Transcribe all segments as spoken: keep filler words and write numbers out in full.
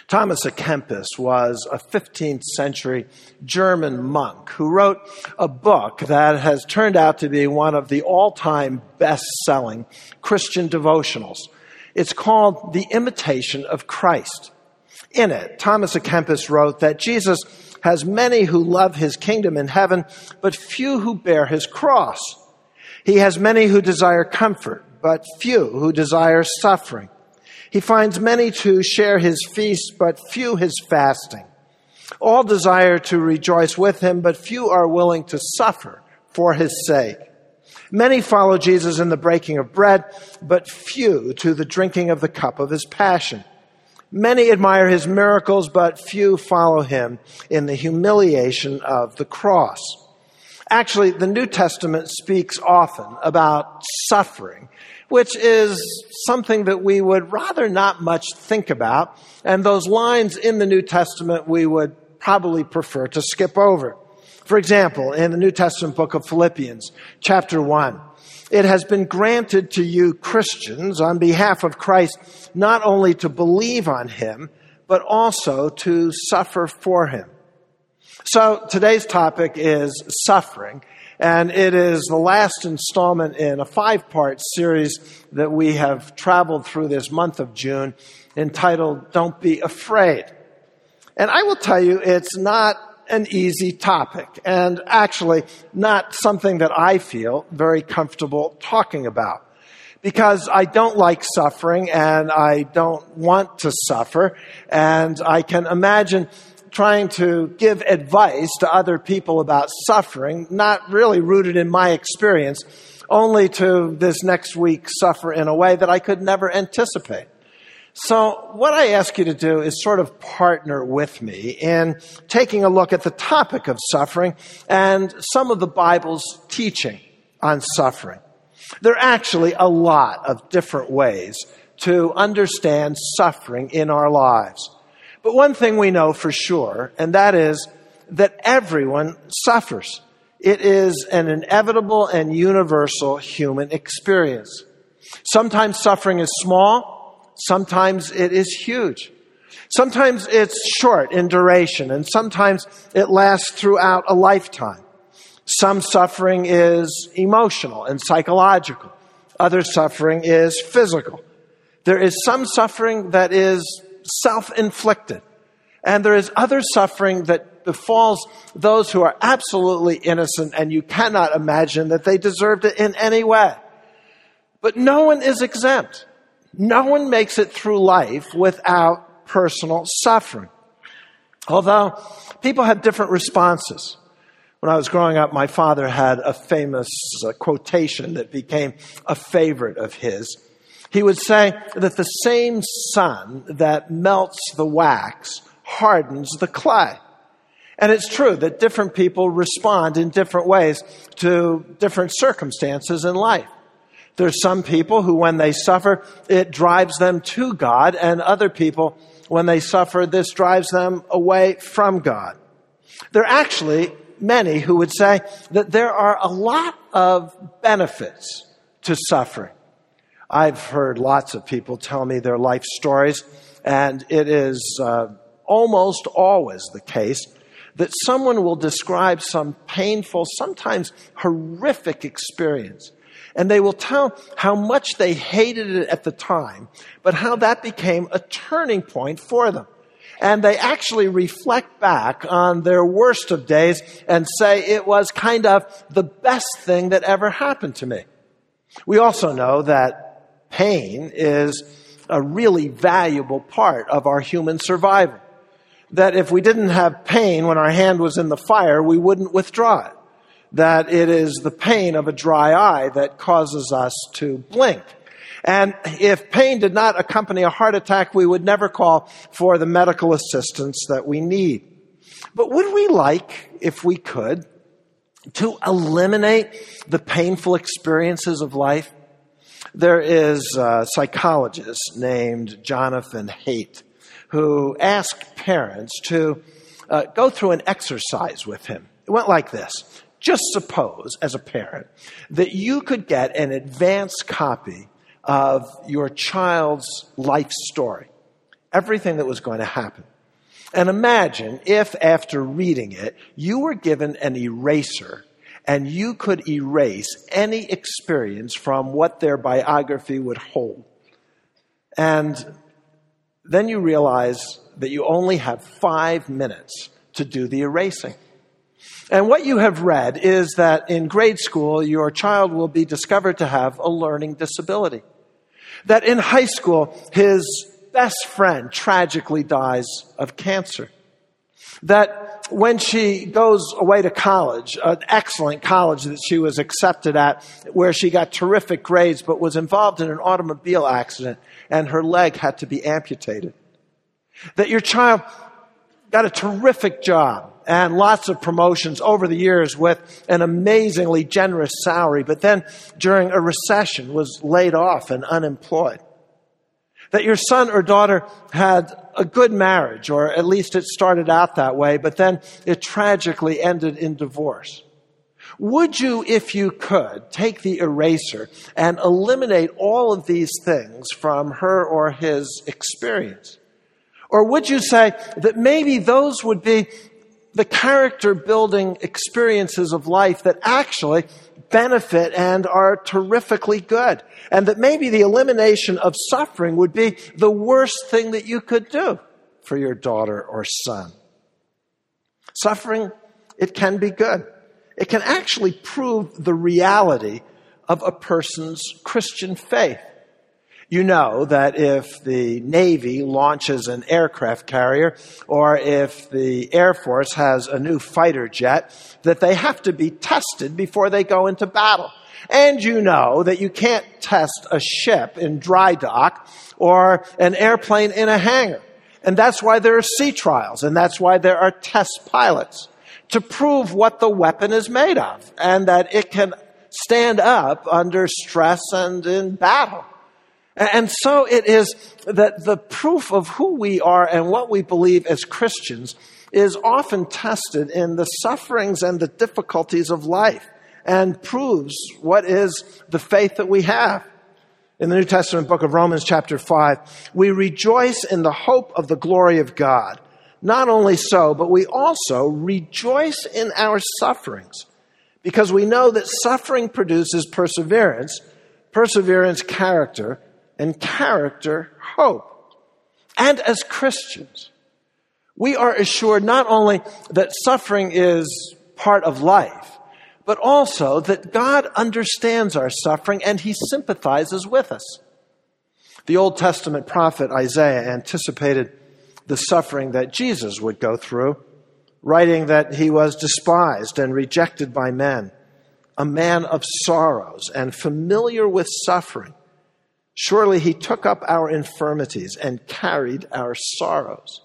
Thomas à Kempis was a fifteenth century German monk who wrote a book that has turned out to be one of the all-time best-selling Christian devotionals. It's called The Imitation of Christ. In it, Thomas à Kempis wrote that Jesus has many who love his kingdom in heaven, but few who bear his cross. He has many who desire comfort, but few who desire suffering. He finds many to share his feast, but few his fasting. All desire to rejoice with him, but few are willing to suffer for his sake. Many follow Jesus in the breaking of bread, but few to the drinking of the cup of his passion. Many admire his miracles, but few follow him in the humiliation of the cross. Actually, the New Testament speaks often about suffering, which is something that we would rather not much think about. And those lines in the New Testament we would probably prefer to skip over. For example, in the New Testament book of Philippians, chapter one, it has been granted to you Christians on behalf of Christ not only to believe on him, but also to suffer for him. So today's topic is suffering, and it is the last installment in a five-part series that we have traveled through this month of June entitled, Don't Be Afraid. And I will tell you, it's not an easy topic, and actually not something that I feel very comfortable talking about. Because I don't like suffering, and I don't want to suffer, and I can imagine trying to give advice to other people about suffering, not really rooted in my experience, only to this next week suffer in a way that I could never anticipate. So what I ask you to do is sort of partner with me in taking a look at the topic of suffering and some of the Bible's teaching on suffering. There are actually a lot of different ways to understand suffering in our lives. But one thing we know for sure, and that is that everyone suffers. It is an inevitable and universal human experience. Sometimes suffering is small, sometimes it is huge. Sometimes it's short in duration, and sometimes it lasts throughout a lifetime. Some suffering is emotional and psychological. Other suffering is physical. There is some suffering that is self-inflicted. And there is other suffering that befalls those who are absolutely innocent, and you cannot imagine that they deserved it in any way. But no one is exempt. No one makes it through life without personal suffering. Although people have different responses. When I was growing up, my father had a famous uh, quotation that became a favorite of his. He would say that the same sun that melts the wax hardens the clay. And it's true that different people respond in different ways to different circumstances in life. There's some people who, when they suffer, it drives them to God, and other people, when they suffer, this drives them away from God. There are actually many who would say that there are a lot of benefits to suffering. I've heard lots of people tell me their life stories, and it is uh, almost always the case that someone will describe some painful, sometimes horrific experience, and they will tell how much they hated it at the time, but how that became a turning point for them. And they actually reflect back on their worst of days and say it was kind of the best thing that ever happened to me. We also know that pain is a really valuable part of our human survival. That if we didn't have pain when our hand was in the fire, we wouldn't withdraw it. That it is the pain of a dry eye that causes us to blink. And if pain did not accompany a heart attack, we would never call for the medical assistance that we need. But would we like, if we could, to eliminate the painful experiences of life? There is a psychologist named Jonathan Haidt who asked parents to uh, go through an exercise with him. It went like this. Just suppose, as a parent, that you could get an advanced copy of your child's life story. everything that was going to happen. And imagine if, after reading it, you were given an eraser and you could erase any experience from what their biography would hold. And then you realize that you only have five minutes to do the erasing. And what you have read is that in grade school, your child will be discovered to have a learning disability. That in high school, his best friend tragically dies of cancer. That when she goes away to college, an excellent college that she was accepted at, where she got terrific grades, but was involved in an automobile accident and her leg had to be amputated. That your child got a terrific job and lots of promotions over the years with an amazingly generous salary, but then during a recession was laid off and unemployed. That your son or daughter had a good marriage, or at least it started out that way, but then it tragically ended in divorce. Would you, if you could, take the eraser and eliminate all of these things from her or his experience? Or would you say that maybe those would be the character-building experiences of life that actually benefit and are terrifically good, and that maybe the elimination of suffering would be the worst thing that you could do for your daughter or son? Suffering, it can be good. It can actually prove the reality of a person's Christian faith. You know that if the Navy launches an aircraft carrier, or if the Air Force has a new fighter jet, that they have to be tested before they go into battle. And you know that you can't test a ship in dry dock or an airplane in a hangar. And that's why there are sea trials, and that's why there are test pilots, to prove what the weapon is made of, and that it can stand up under stress and in battle. And so it is that the proof of who we are and what we believe as Christians is often tested in the sufferings and the difficulties of life, and proves what is the faith that we have. In the New Testament book of Romans chapter five, we rejoice in the hope of the glory of God. Not only so, but we also rejoice in our sufferings, because we know that suffering produces perseverance, perseverance character, and character hope. And as Christians, we are assured not only that suffering is part of life, but also that God understands our suffering and He sympathizes with us. The Old Testament prophet Isaiah anticipated the suffering that Jesus would go through, writing that He was despised and rejected by men, a man of sorrows and familiar with suffering. Surely He took up our infirmities and carried our sorrows.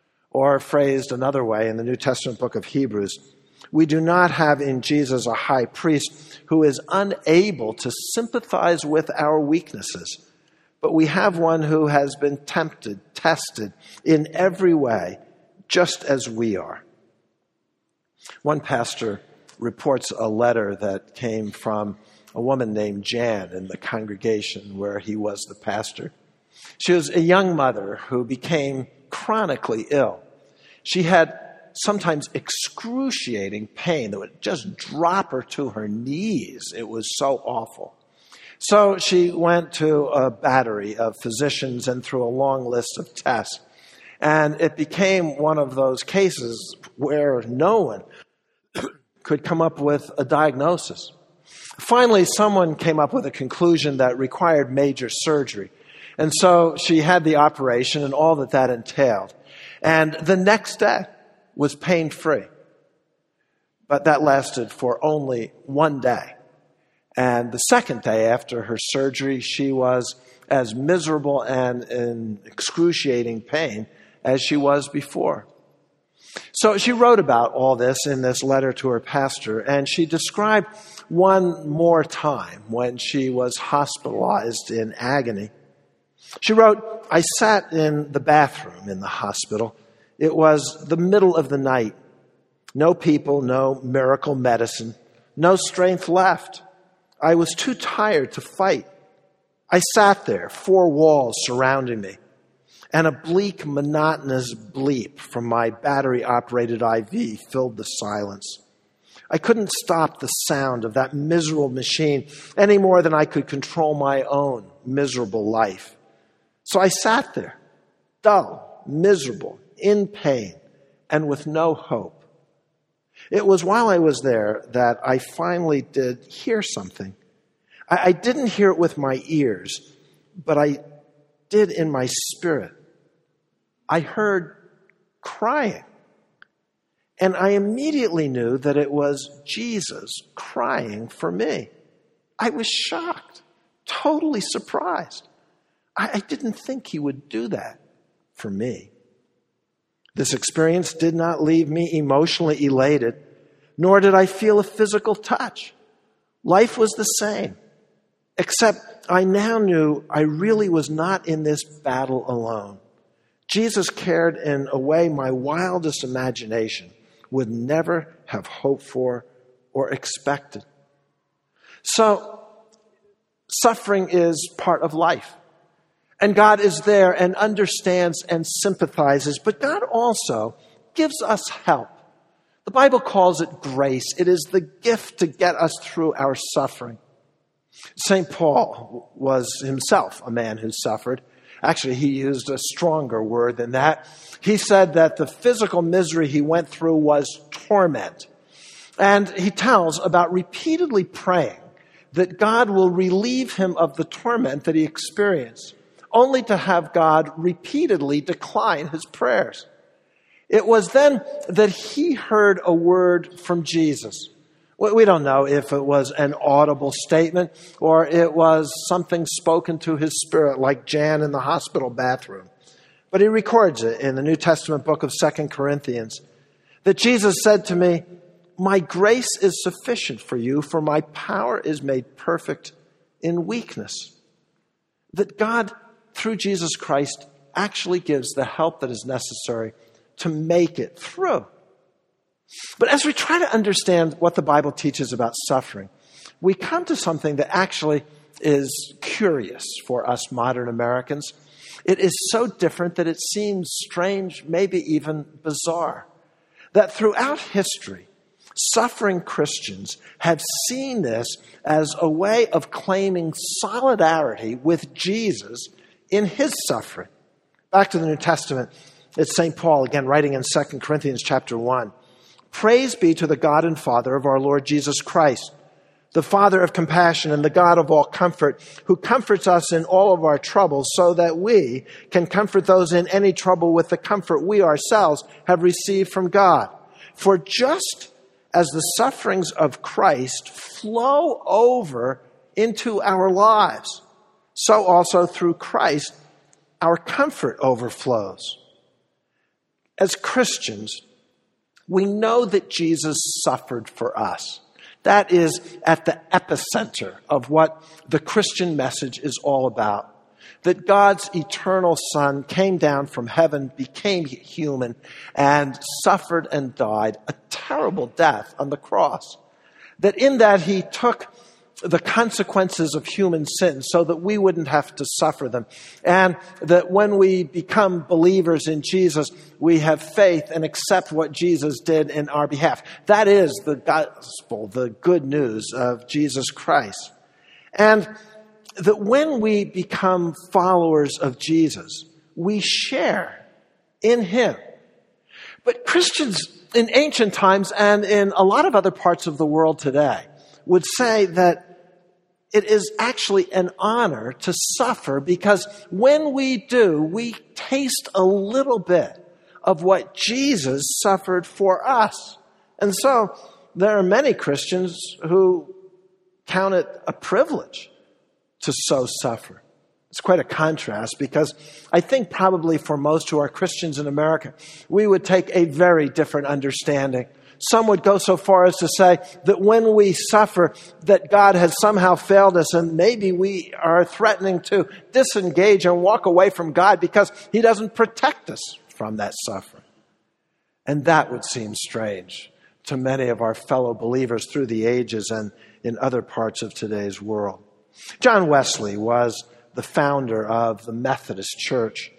Or phrased another way in the New Testament book of Hebrews, we do not have in Jesus a high priest who is unable to sympathize with our weaknesses, but we have one who has been tempted, tested in every way, just as we are. One pastor reports a letter that came from a woman named Jan in the congregation where he was the pastor. She was a young mother who became chronically ill. She had sometimes excruciating pain that would just drop her to her knees. It was so awful. So she went to a battery of physicians and through a long list of tests. And it became one of those cases where no one could come up with a diagnosis. Finally, someone came up with a conclusion that required major surgery. And so she had the operation and all that that entailed. And the next day was pain-free. But that lasted for only one day. And the second day after her surgery, she was as miserable and in excruciating pain as she was before. So she wrote about all this in this letter to her pastor, and she described one more time when she was hospitalized in agony. She wrote, I sat in the bathroom in the hospital. It was the middle of the night. No people, no miracle medicine, no strength left. I was too tired to fight. I sat there, four walls surrounding me. and a bleak, monotonous bleep from my battery-operated I V filled the silence. I couldn't stop the sound of that miserable machine any more than I could control my own miserable life. So I sat there, dull, miserable, in pain, and with no hope. It was while I was there that I finally did hear something. I, I didn't hear it with my ears, but I did in my spirit. I heard crying. And I immediately knew that it was Jesus crying for me. I was shocked, totally surprised. I, I didn't think he would do that for me. This experience did not leave me emotionally elated, nor did I feel a physical touch. Life was the same, except I now knew I really was not in this battle alone. Jesus cared in a way my wildest imagination would never have hoped for or expected. So, suffering is part of life. And God is there and understands and sympathizes, but God also gives us help. The Bible calls it grace. It is the gift to get us through our suffering. Saint Paul was himself a man who suffered. Actually, he used a stronger word than that. He said that the physical misery he went through was torment. And he tells about repeatedly praying that God will relieve him of the torment that he experienced, only to have God repeatedly decline his prayers. It was then that he heard a word from Jesus. We don't know if it was an audible statement or it was something spoken to his spirit like Jan in the hospital bathroom. But he records it in the New Testament book of Second Corinthians that Jesus said to me, "My grace is sufficient for you, for my power is made perfect in weakness." That God, through Jesus Christ, actually gives the help that is necessary to make it through. But as we try to understand what the Bible teaches about suffering, we come to something that actually is curious for us modern Americans. It is so different that it seems strange, maybe even bizarre, that throughout history, suffering Christians have seen this as a way of claiming solidarity with Jesus in his suffering. Back to the New Testament, it's Saint Paul, again, writing in Second Corinthians chapter one. "Praise be to the God and Father of our Lord Jesus Christ, the Father of compassion and the God of all comfort, who comforts us in all of our troubles so that we can comfort those in any trouble with the comfort we ourselves have received from God. For just as the sufferings of Christ flow over into our lives, so also through Christ our comfort overflows." As Christians, we know that Jesus suffered for us. That is at the epicenter of what the Christian message is all about. That God's eternal Son came down from heaven, became human, and suffered and died a terrible death on the cross. That in that he took the consequences of human sin so that we wouldn't have to suffer them. And that when we become believers in Jesus, we have faith and accept what Jesus did in our behalf. That is the gospel, the good news of Jesus Christ. And that when we become followers of Jesus, we share in him. But Christians in ancient times and in a lot of other parts of the world today would say that it is actually an honor to suffer because when we do, we taste a little bit of what Jesus suffered for us. And so there are many Christians who count it a privilege to so suffer. It's quite a contrast because I think probably for most who are Christians in America, we would take a very different understanding. Some would go so far as to say that when we suffer, that God has somehow failed us and maybe we are threatening to disengage and walk away from God because he doesn't protect us from that suffering. And that would seem strange to many of our fellow believers through the ages and in other parts of today's world. John Wesley was the founder of the Methodist Church.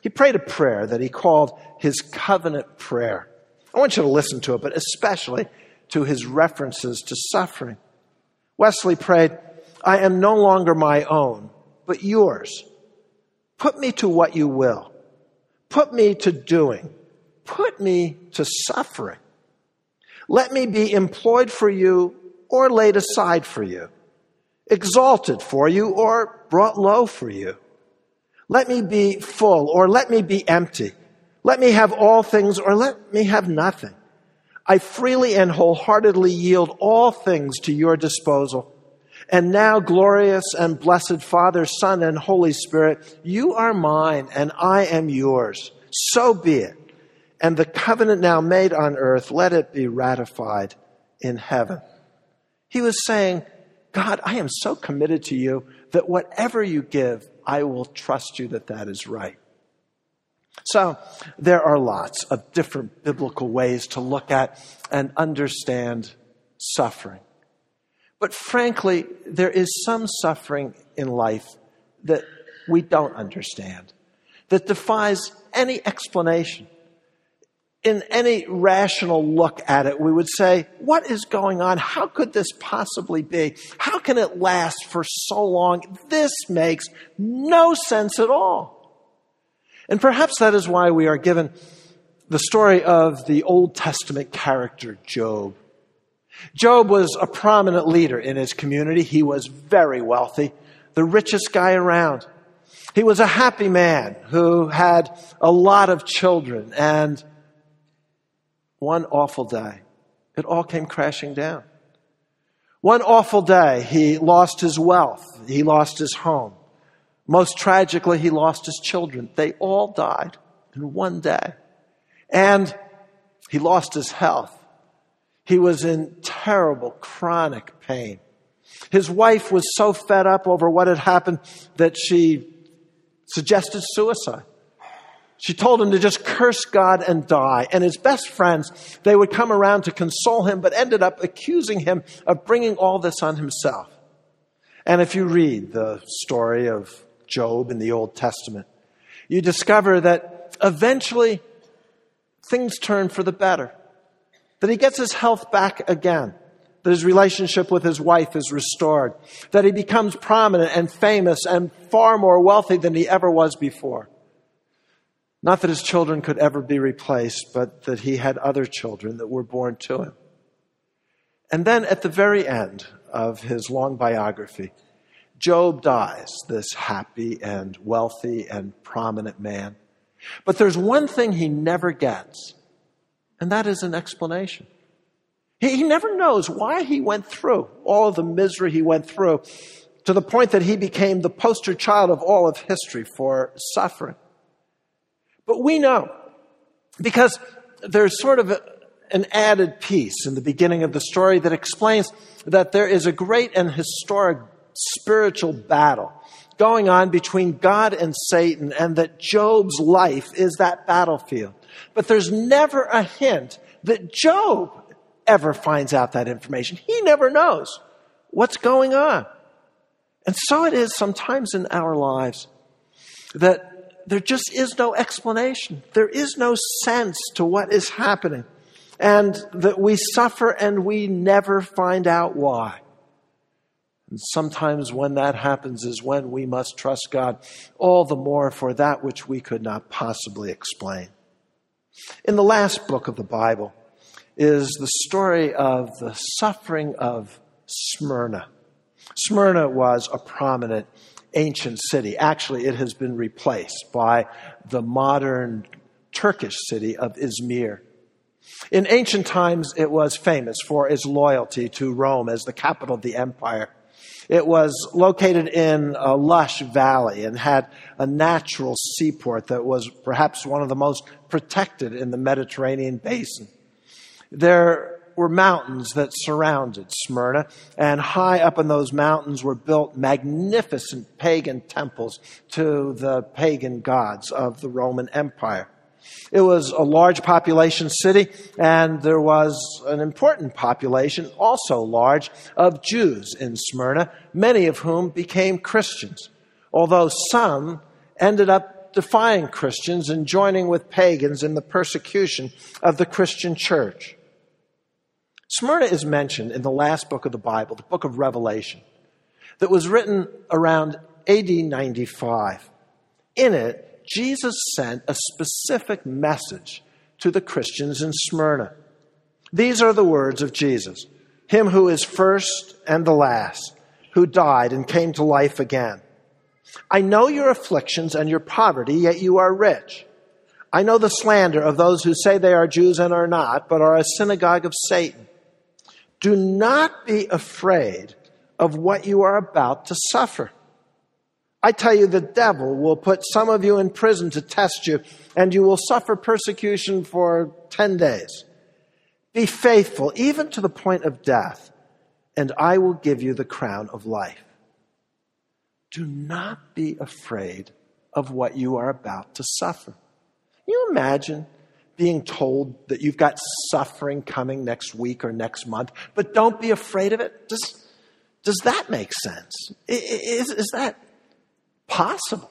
He prayed a prayer that he called his covenant prayer. I want you to listen to it, but especially to his references to suffering. Wesley prayed, "I am no longer my own, but yours. Put me to what you will. Put me to doing. Put me to suffering. Let me be employed for you or laid aside for you, exalted for you or brought low for you. Let me be full or let me be empty. Let me have all things or let me have nothing. I freely and wholeheartedly yield all things to your disposal. And now, glorious and blessed Father, Son, and Holy Spirit, you are mine and I am yours. So be it. And the covenant now made on earth, let it be ratified in heaven." He was saying, God, I am so committed to you that whatever you give, I will trust you that that is right. So there are lots of different biblical ways to look at and understand suffering. But frankly, there is some suffering in life that we don't understand, that defies any explanation. In any rational look at it, we would say, what is going on? How could this possibly be? How can it last for so long? This makes no sense at all. And perhaps that is why we are given the story of the Old Testament character, Job. Job was a prominent leader in his community. He was very wealthy, the richest guy around. He was a happy man who had a lot of children, and one awful day, it all came crashing down. One awful day, he lost his wealth. He lost his home. Most tragically, he lost his children. They all died in one day. And he lost his health. He was in terrible, chronic pain. His wife was so fed up over what had happened that she suggested suicide. She told him to just curse God and die. And his best friends, they would come around to console him, but ended up accusing him of bringing all this on himself. And if you read the story of Job in the Old Testament, you discover that eventually things turn for the better. That he gets his health back again. That his relationship with his wife is restored. That he becomes prominent and famous and far more wealthy than he ever was before. Not that his children could ever be replaced, but that he had other children that were born to him. And then at the very end of his long biography, Job dies, this happy and wealthy and prominent man. But there's one thing he never gets, and that is an explanation. He, he never knows why he went through all of the misery he went through to the point that he became the poster child of all of history for suffering. But we know, because there's sort of a, an added piece in the beginning of the story that explains that there is a great and historic spiritual battle going on between God and Satan, and that Job's life is that battlefield. But there's never a hint that Job ever finds out that information. He never knows what's going on. And so it is sometimes in our lives that there just is no explanation. There is no sense to what is happening. And that we suffer and we never find out why. And sometimes when that happens is when we must trust God all the more for that which we could not possibly explain. In the last book of the Bible is the story of the suffering of Smyrna. Smyrna was a prominent ancient city. Actually, it has been replaced by the modern Turkish city of Izmir. In ancient times, it was famous for its loyalty to Rome as the capital of the empire. It was located in a lush valley and had a natural seaport that was perhaps one of the most protected in the Mediterranean basin. There were mountains that surrounded Smyrna, and high up in those mountains were built magnificent pagan temples to the pagan gods of the Roman Empire. It was a large population city, and there was an important population, also large, of Jews in Smyrna, many of whom became Christians, although some ended up defying Christians and joining with pagans in the persecution of the Christian church. Smyrna is mentioned in the last book of the Bible, the book of Revelation, that was written around A D ninety-five. In it, Jesus sent a specific message to the Christians in Smyrna. These are the words of Jesus, him who is first and the last, who died and came to life again. I know your afflictions and your poverty, yet you are rich. I know the slander of those who say they are Jews and are not, but are a synagogue of Satan. Do not be afraid of what you are about to suffer. I tell you, the devil will put some of you in prison to test you, and you will suffer persecution for ten days. Be faithful, even to the point of death, and I will give you the crown of life. Do not be afraid of what you are about to suffer. Can you imagine being told that you've got suffering coming next week or next month, but don't be afraid of it? Does, does that make sense? Is, is that possible?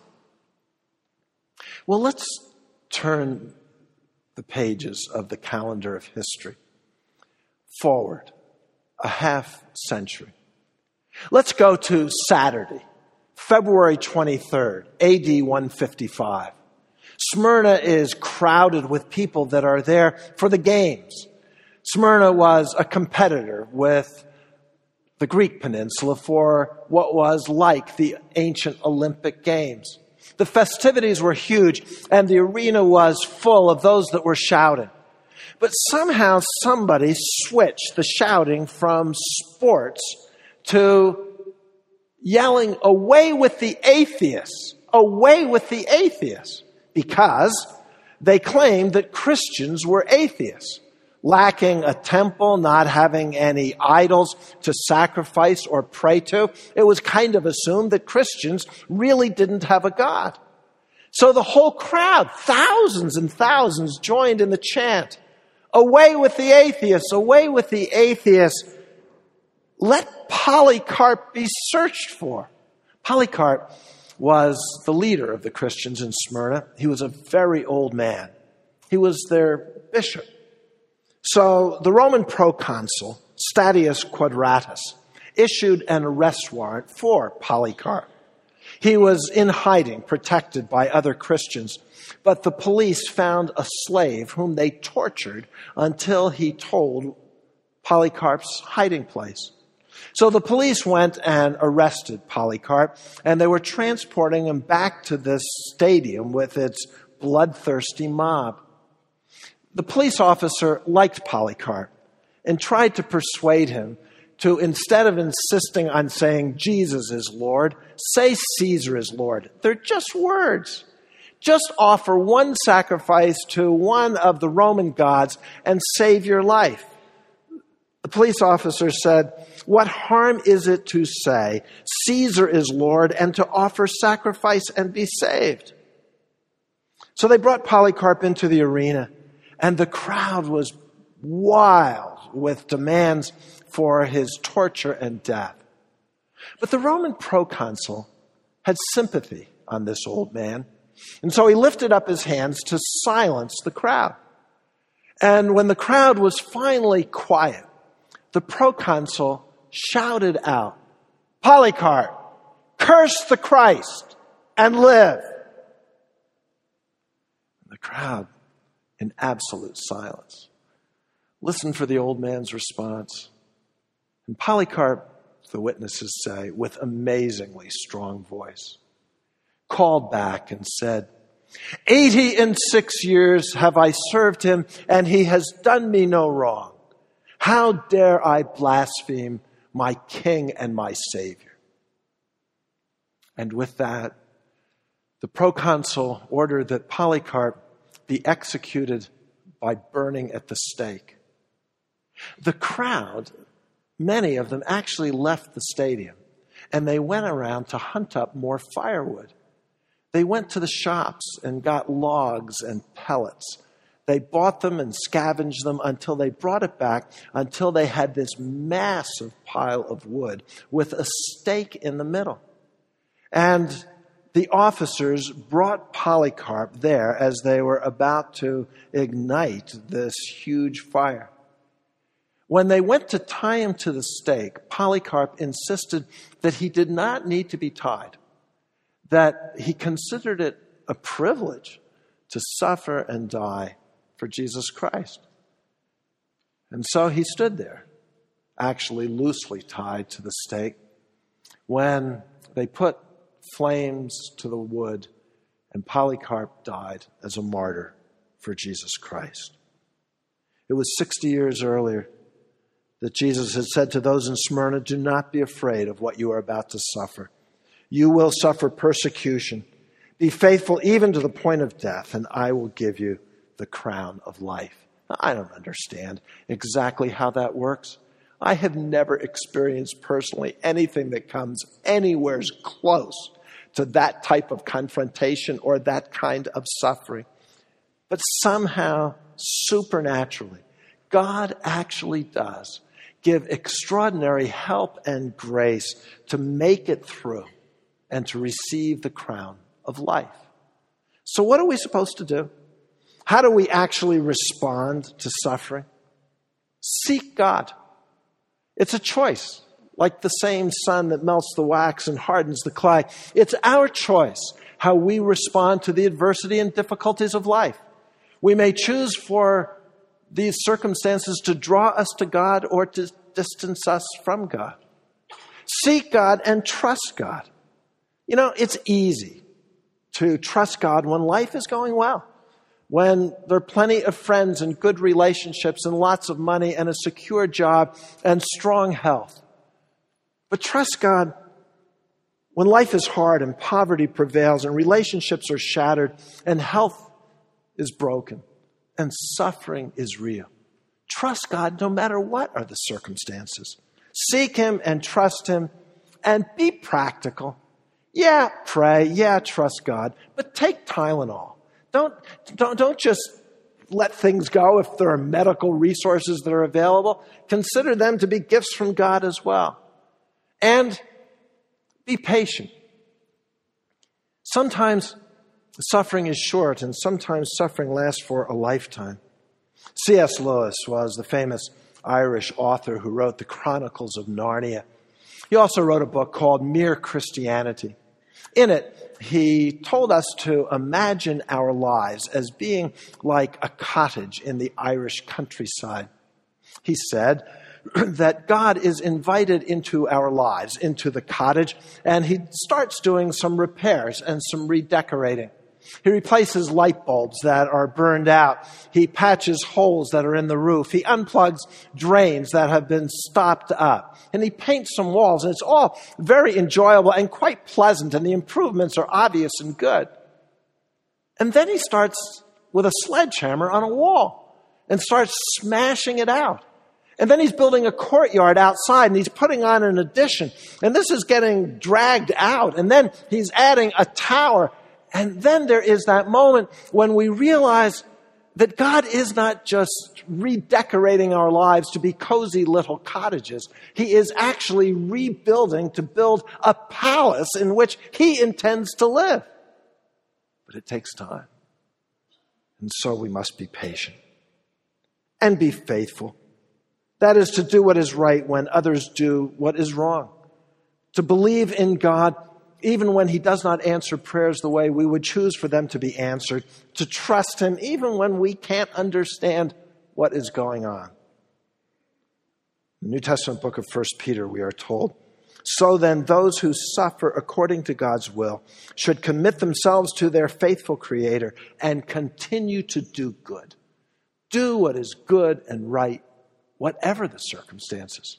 Well, let's turn the pages of the calendar of history forward a half century. Let's go to Saturday, February twenty-third, A D one fifty-five. Smyrna is crowded with people that are there for the games. Smyrna was a competitor with the Greek peninsula for what was like the ancient Olympic Games. The festivities were huge, and the arena was full of those that were shouting. But somehow somebody switched the shouting from sports to yelling, "Away with the atheists! Away with the atheists!" Because they claimed that Christians were atheists, lacking a temple, not having any idols to sacrifice or pray to. It was kind of assumed that Christians really didn't have a God. So the whole crowd, thousands and thousands, joined in the chant, "Away with the atheists! Away with the atheists! Let Polycarp be searched for." Polycarp was the leader of the Christians in Smyrna. He was a very old man. He was their bishop. So the Roman proconsul, Statius Quadratus, issued an arrest warrant for Polycarp. He was in hiding, protected by other Christians, but the police found a slave whom they tortured until he told Polycarp's hiding place. So the police went and arrested Polycarp, and they were transporting him back to this stadium with its bloodthirsty mob. The police officer liked Polycarp and tried to persuade him to, instead of insisting on saying Jesus is Lord, say Caesar is Lord. They're just words. Just offer one sacrifice to one of the Roman gods and save your life. The police officer said, "What harm is it to say Caesar is Lord and to offer sacrifice and be saved?" So they brought Polycarp into the arena, and the crowd was wild with demands for his torture and death. But the Roman proconsul had sympathy on this old man, and so he lifted up his hands to silence the crowd. And when the crowd was finally quiet, the proconsul shouted out, "Polycarp, curse the Christ and live." The crowd in absolute silence listened for the old man's response. And Polycarp, the witnesses say, with amazingly strong voice, called back and said, Eighty and six years have I served him, and he has done me no wrong. How dare I blaspheme my King and my Savior?" And with that, the proconsul ordered that Polycarp be executed by burning at the stake. The crowd, many of them actually left the stadium, and they went around to hunt up more firewood. They went to the shops and got logs and pellets. They bought them and scavenged them until they brought it back, until they had this massive pile of wood with a stake in the middle. And the officers brought Polycarp there as they were about to ignite this huge fire. When they went to tie him to the stake, Polycarp insisted that he did not need to be tied, that he considered it a privilege to suffer and die for Jesus Christ. And so he stood there, actually loosely tied to the stake, when they put flames to the wood and Polycarp died as a martyr for Jesus Christ. It was sixty years earlier that Jesus had said to those in Smyrna, "Do not be afraid of what you are about to suffer. You will suffer persecution. Be faithful even to the point of death, and I will give you the crown of life." Now, I don't understand exactly how that works. I have never experienced personally anything that comes anywhere close to that type of confrontation or that kind of suffering. But somehow, supernaturally, God actually does give extraordinary help and grace to make it through and to receive the crown of life. So what are we supposed to do? How do we actually respond to suffering? Seek God. It's a choice, like the same sun that melts the wax and hardens the clay. It's our choice how we respond to the adversity and difficulties of life. We may choose for these circumstances to draw us to God or to distance us from God. Seek God and trust God. You know, it's easy to trust God when life is going well, when there are plenty of friends and good relationships and lots of money and a secure job and strong health. But trust God when life is hard and poverty prevails and relationships are shattered and health is broken and suffering is real. Trust God no matter what are the circumstances. Seek Him and trust Him and be practical. Yeah, pray. Yeah, trust God. But take Tylenol. Don't, don't, don't just let things go if there are medical resources that are available. Consider them to be gifts from God as well. And be patient. Sometimes suffering is short, and sometimes suffering lasts for a lifetime. C S Lewis was the famous Irish author who wrote the Chronicles of Narnia. He also wrote a book called Mere Christianity. In it, he told us to imagine our lives as being like a cottage in the Irish countryside. He said that God is invited into our lives, into the cottage, and he starts doing some repairs and some redecorating. He replaces light bulbs that are burned out. He patches holes that are in the roof. He unplugs drains that have been stopped up. And he paints some walls. And it's all very enjoyable and quite pleasant. And the improvements are obvious and good. And then he starts with a sledgehammer on a wall and starts smashing it out. And then he's building a courtyard outside and he's putting on an addition. And this is getting dragged out. And then he's adding a tower. And then there is that moment when we realize that God is not just redecorating our lives to be cozy little cottages. He is actually rebuilding to build a palace in which He intends to live. But it takes time. And so we must be patient and be faithful. That is to do what is right when others do what is wrong. To believe in God even when He does not answer prayers the way we would choose for them to be answered, to trust Him even when we can't understand what is going on. In the New Testament book of First Peter, we are told, "So then those who suffer according to God's will should commit themselves to their faithful Creator and continue to do good." Do what is good and right, whatever the circumstances.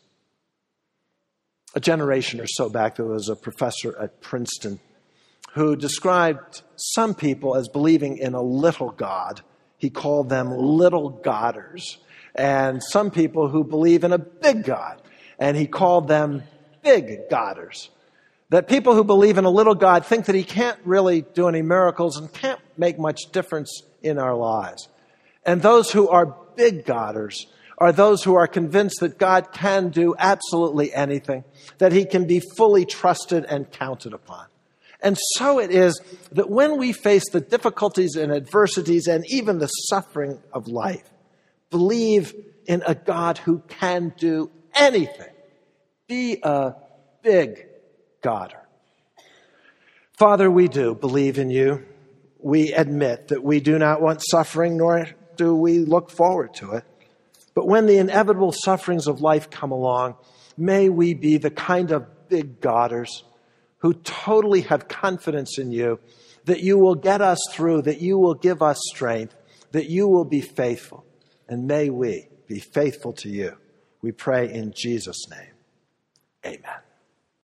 A generation or so back, there was a professor at Princeton who described some people as believing in a little God. He called them little Godders. And some people who believe in a big God. And he called them big Godders. That people who believe in a little God think that He can't really do any miracles and can't make much difference in our lives. And those who are big Godders are those who are convinced that God can do absolutely anything, that He can be fully trusted and counted upon. And so it is that when we face the difficulties and adversities and even the suffering of life, believe in a God who can do anything. Be a big Godder. Father, we do believe in you. We admit that we do not want suffering, nor do we look forward to it. But when the inevitable sufferings of life come along, may we be the kind of big Godders who totally have confidence in you, that you will get us through, that you will give us strength, that you will be faithful. And may we be faithful to you. We pray in Jesus' name. Amen.